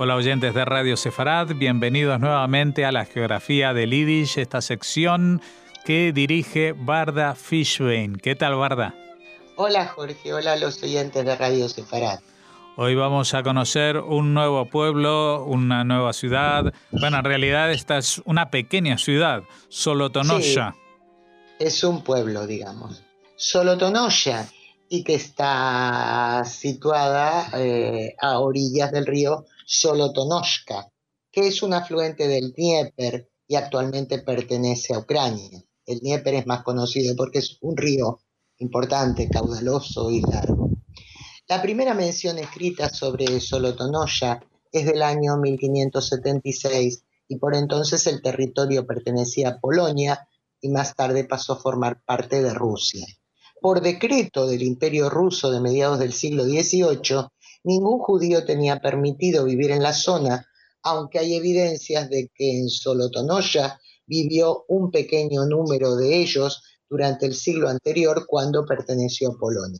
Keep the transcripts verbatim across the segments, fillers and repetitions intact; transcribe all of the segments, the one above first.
Hola oyentes de Radio Sefarad, bienvenidos nuevamente a la Geografía del Yiddish, esta sección que dirige Varda Fishbein. ¿Qué tal, Varda? Hola Jorge, hola a los oyentes de Radio Sefarad. Hoy vamos a conocer un nuevo pueblo, una nueva ciudad. Bueno, en realidad esta es una pequeña ciudad, Solotonosha. Sí, es un pueblo, digamos. Solotonosha, y que está situada eh, a orillas del río Solotonoshka, que es un afluente del Dnieper y actualmente pertenece a Ucrania. El Dnieper es más conocido porque es un río importante, caudaloso y largo. La primera mención escrita sobre Solotonosha es del año mil quinientos setenta y seis y por entonces el territorio pertenecía a Polonia y más tarde pasó a formar parte de Rusia. Por decreto del Imperio Ruso de mediados del siglo dieciocho, ningún judío tenía permitido vivir en la zona, aunque hay evidencias de que en Solotonosha vivió un pequeño número de ellos durante el siglo anterior cuando perteneció a Polonia.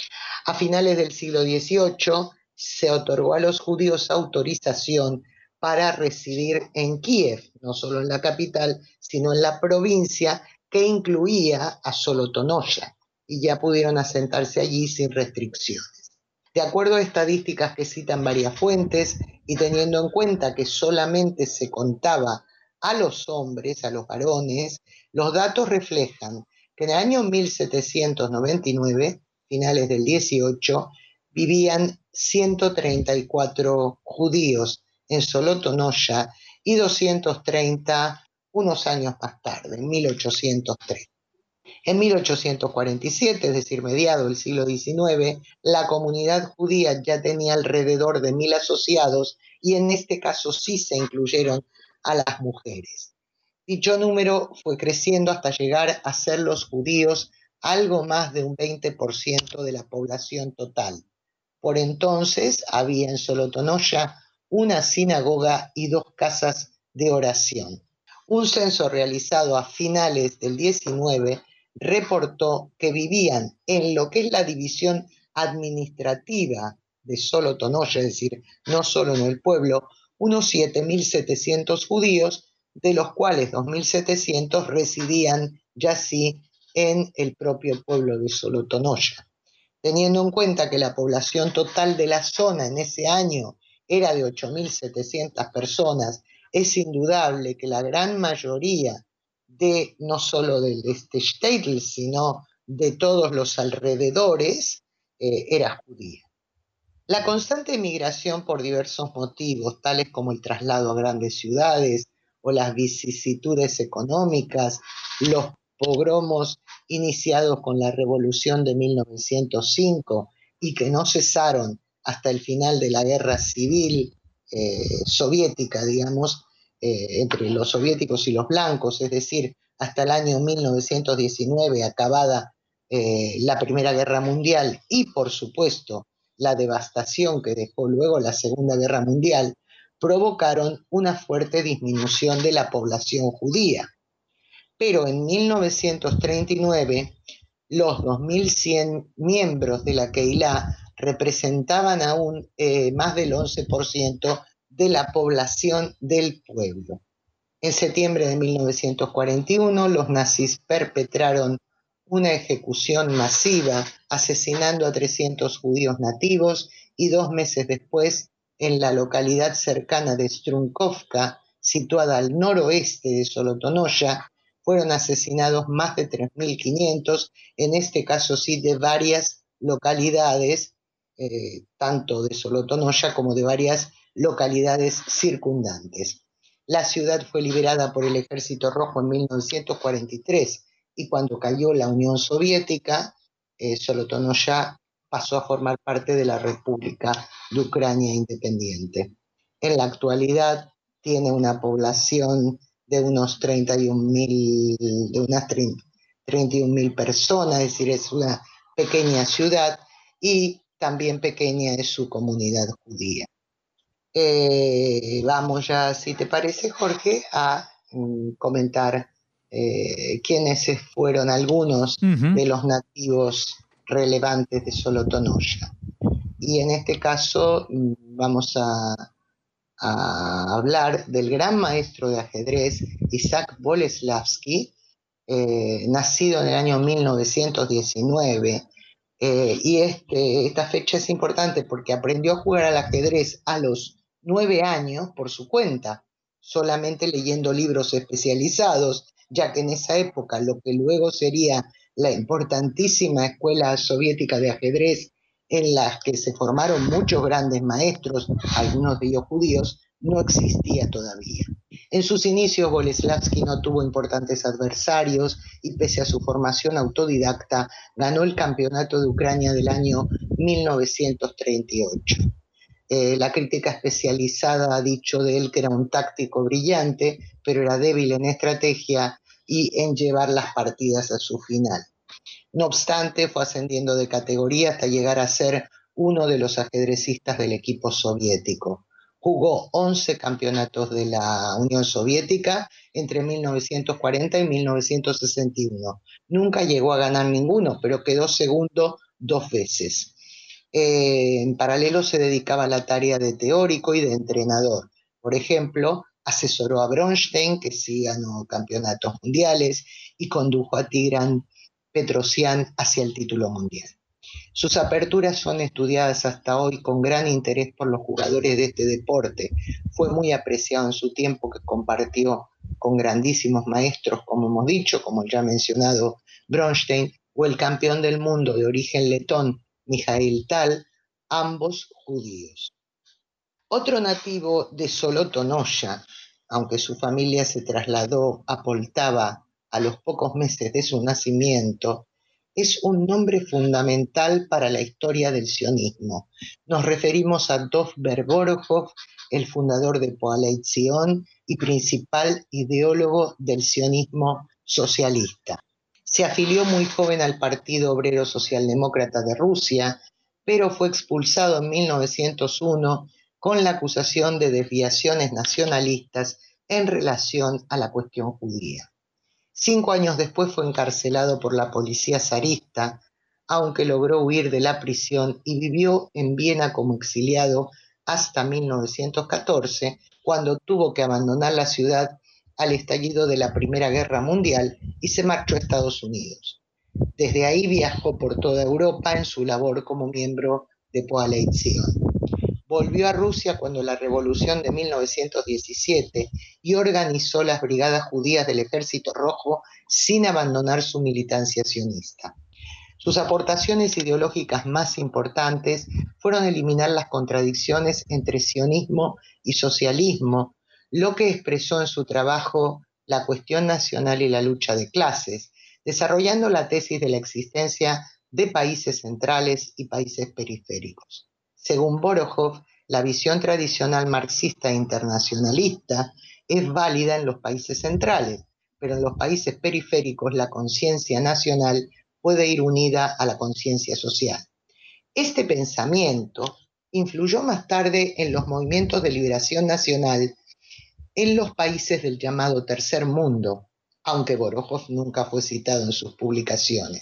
A finales del siglo dieciocho se otorgó a los judíos autorización para residir en Kiev, no solo en la capital, sino en la provincia que incluía a Solotonosha, y ya pudieron asentarse allí sin restricciones. De acuerdo a estadísticas que citan varias fuentes y teniendo en cuenta que solamente se contaba a los hombres, a los varones, los datos reflejan que en el año mil setecientos noventa y nueve, finales del dieciocho, vivían ciento treinta y cuatro judíos en Solotonosha y doscientos treinta unos años más tarde, en mil ochocientos tres. En mil ochocientos cuarenta y siete, es decir, mediado del siglo diecinueve, la comunidad judía ya tenía alrededor de mil asociados y en este caso sí se incluyeron a las mujeres. Dicho número fue creciendo hasta llegar a ser los judíos algo más de un veinte por ciento de la población total. Por entonces había en Solotonosha una sinagoga y dos casas de oración. Un censo realizado a finales del diecinueve reportó que vivían en lo que es la división administrativa de Solotonosha, es decir, no solo en el pueblo, unos siete mil setecientos judíos, de los cuales dos mil setecientos residían ya sí en el propio pueblo de Solotonosha. Teniendo en cuenta que la población total de la zona en ese año era de ocho mil setecientas personas, es indudable que la gran mayoría de, no solo del este shtetl, sino de todos los alrededores, eh, era judía. La constante migración por diversos motivos, tales como el traslado a grandes ciudades o las vicisitudes económicas, los pogromos iniciados con la Revolución de mil novecientos cinco y que no cesaron hasta el final de la Guerra Civil eh, soviética, digamos, eh, entre los soviéticos y los blancos, es decir, hasta el año mil novecientos diecinueve, acabada eh, la Primera Guerra Mundial y, por supuesto, la devastación que dejó luego la Segunda Guerra Mundial, provocaron una fuerte disminución de la población judía. Pero en mil novecientos treinta y nueve, los dos mil cien miembros de la Keilah representaban aún eh, más del once por ciento de la población del pueblo. En septiembre de mil novecientos cuarenta y uno, los nazis perpetraron una ejecución masiva, asesinando a trescientos judíos nativos, y dos meses después, en la localidad cercana de Strunkovka, situada al noroeste de Solotonosha, fueron asesinados más de tres mil quinientos, en este caso sí de varias localidades, eh, tanto de Solotonosha como de varias localidades circundantes. La ciudad fue liberada por el Ejército Rojo en mil novecientos cuarenta y tres y cuando cayó la Unión Soviética, eh, Solotonosha pasó a formar parte de la República de Ucrania independiente. En la actualidad tiene una población de unos treinta y un mil, de unas treinta y un mil personas, es decir, es una pequeña ciudad y también pequeña es su comunidad judía. Eh, vamos ya, si te parece, Jorge, a mm, comentar eh, quiénes fueron algunos Uh-huh. de los nativos relevantes de Solotonosha. Y en este caso mm, vamos a, a hablar del gran maestro de ajedrez Isaac Boleslavsky, eh, nacido en el año mil novecientos diecinueve. Eh, y este, esta fecha es importante porque aprendió a jugar al ajedrez a los nueve años por su cuenta, solamente leyendo libros especializados, ya que en esa época lo que luego sería la importantísima escuela soviética de ajedrez, en la que se formaron muchos grandes maestros, algunos de ellos judíos, no existía todavía. En sus inicios, Boleslavsky no tuvo importantes adversarios y pese a su formación autodidacta, ganó el campeonato de Ucrania del año mil novecientos treinta y ocho. Eh, la crítica especializada ha dicho de él que era un táctico brillante, pero era débil en estrategia y en llevar las partidas a su final. No obstante, fue ascendiendo de categoría hasta llegar a ser uno de los ajedrecistas del equipo soviético. Jugó once campeonatos de la Unión Soviética entre mil novecientos cuarenta y mil novecientos sesenta y uno. Nunca llegó a ganar ninguno, pero quedó segundo dos veces. Eh, en paralelo se dedicaba a la tarea de teórico y de entrenador. Por ejemplo, asesoró a Bronstein, que sí ganó campeonatos mundiales, y condujo a Tigran Petrosian hacia el título mundial. Sus aperturas son estudiadas hasta hoy con gran interés por los jugadores de este deporte. Fue muy apreciado en su tiempo que compartió con grandísimos maestros, como hemos dicho, como el ya mencionado Bronstein, o el campeón del mundo de origen letón, Mijail Tal, ambos judíos. Otro nativo de Solotonoya, aunque su familia se trasladó a Poltava a los pocos meses de su nacimiento, es un nombre fundamental para la historia del sionismo. Nos referimos a Dov Ber-Borojov, el fundador de Poalei Zion y principal ideólogo del sionismo socialista. Se afilió muy joven al Partido Obrero Socialdemócrata de Rusia, pero fue expulsado en mil novecientos uno con la acusación de desviaciones nacionalistas en relación a la cuestión judía. Cinco años después fue encarcelado por la policía zarista, aunque logró huir de la prisión y vivió en Viena como exiliado hasta mil novecientos catorce, cuando tuvo que abandonar la ciudad al estallido de la Primera Guerra Mundial y se marchó a Estados Unidos. Desde ahí viajó por toda Europa en su labor como miembro de Poalei Zion. Volvió a Rusia cuando la Revolución de mil novecientos diecisiete y organizó las brigadas judías del Ejército Rojo sin abandonar su militancia sionista. Sus aportaciones ideológicas más importantes fueron eliminar las contradicciones entre sionismo y socialismo, lo que expresó en su trabajo La cuestión nacional y la lucha de clases, desarrollando la tesis de la existencia de países centrales y países periféricos. Según Borojov, la visión tradicional marxista e internacionalista es válida en los países centrales, pero en los países periféricos la conciencia nacional puede ir unida a la conciencia social. Este pensamiento influyó más tarde en los movimientos de liberación nacional en los países del llamado Tercer Mundo, aunque Borojov nunca fue citado en sus publicaciones.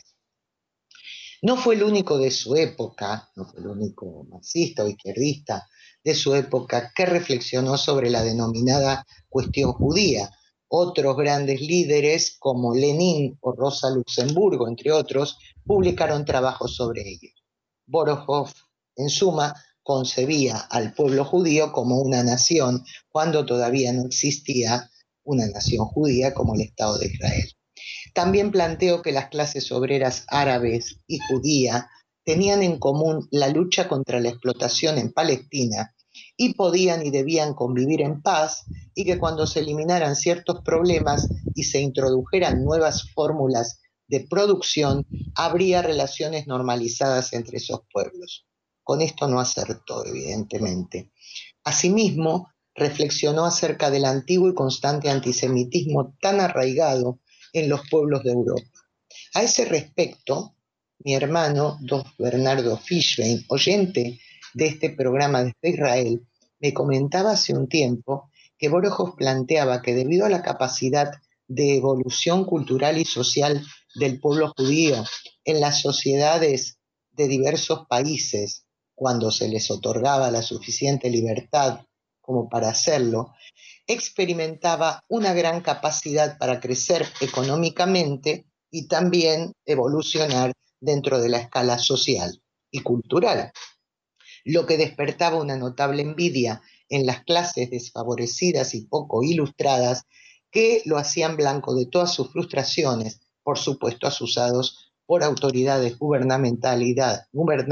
No fue el único de su época, no fue el único marxista o izquierdista de su época que reflexionó sobre la denominada cuestión judía. Otros grandes líderes como Lenin o Rosa Luxemburgo, entre otros, publicaron trabajos sobre ello. Borojov, en suma, concebía al pueblo judío como una nación cuando todavía no existía una nación judía como el Estado de Israel. También planteó que las clases obreras árabes y judía tenían en común la lucha contra la explotación en Palestina y podían y debían convivir en paz, y que cuando se eliminaran ciertos problemas y se introdujeran nuevas fórmulas de producción, habría relaciones normalizadas entre esos pueblos. Con esto no acertó, evidentemente. Asimismo, reflexionó acerca del antiguo y constante antisemitismo tan arraigado en los pueblos de Europa. A ese respecto, mi hermano, Dov Bernardo Fishbein, oyente de este programa desde Israel, me comentaba hace un tiempo que Borojov planteaba que debido a la capacidad de evolución cultural y social del pueblo judío en las sociedades de diversos países, cuando se les otorgaba la suficiente libertad como para hacerlo, experimentaba una gran capacidad para crecer económicamente y también evolucionar dentro de la escala social y cultural, lo que despertaba una notable envidia en las clases desfavorecidas y poco ilustradas que lo hacían blanco de todas sus frustraciones, por supuesto asusados por autoridades gubernamentales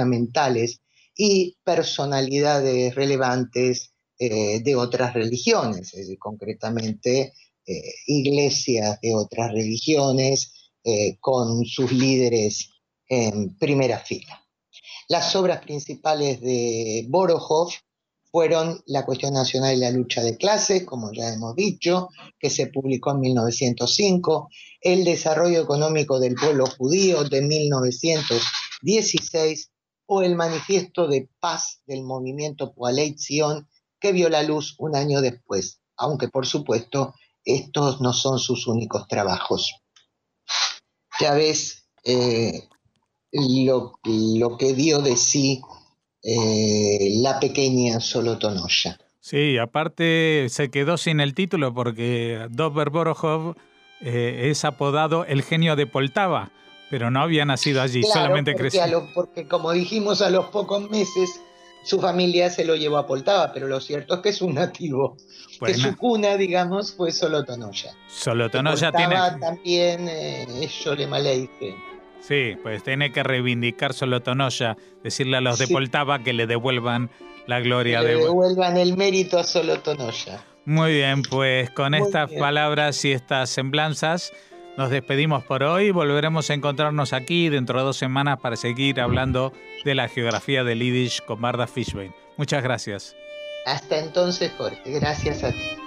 y personalidades relevantes eh, de otras religiones, es decir, concretamente eh, iglesias de otras religiones eh, con sus líderes en primera fila. Las obras principales de Borovov fueron La cuestión nacional y la lucha de clases, como ya hemos dicho, que se publicó en mil novecientos cinco, El desarrollo económico del pueblo judío de mil novecientos dieciséis o El manifiesto de paz del movimiento Poalei Zion, que vio la luz un año después, aunque por supuesto estos no son sus únicos trabajos. Ya ves eh, lo, lo que dio de sí Eh, la pequeña Solotonoya. Sí, aparte se quedó sin el título porque Dober Borovov eh, es apodado el genio de Poltava, pero no había nacido allí, claro, solamente porque, creció. a lo, porque como dijimos, a los pocos meses su familia se lo llevó a Poltava, pero lo cierto es que es un nativo, bueno, que su cuna, digamos, fue Solotonoya. Solotonoya tiene también eh, es Sholem Aleichem. Sí, pues tiene que reivindicar Solotonoya, decirle a los sí. de Poltava que le devuelvan la gloria. Que le de... devuelvan el mérito a Solotonoya. Muy bien, pues con Muy estas bien. palabras y estas semblanzas nos despedimos por hoy. Volveremos a encontrarnos aquí dentro de dos semanas para seguir hablando de la geografía del Yiddish con Varda Fishbein. Muchas gracias. Hasta entonces, Jorge. Gracias a ti.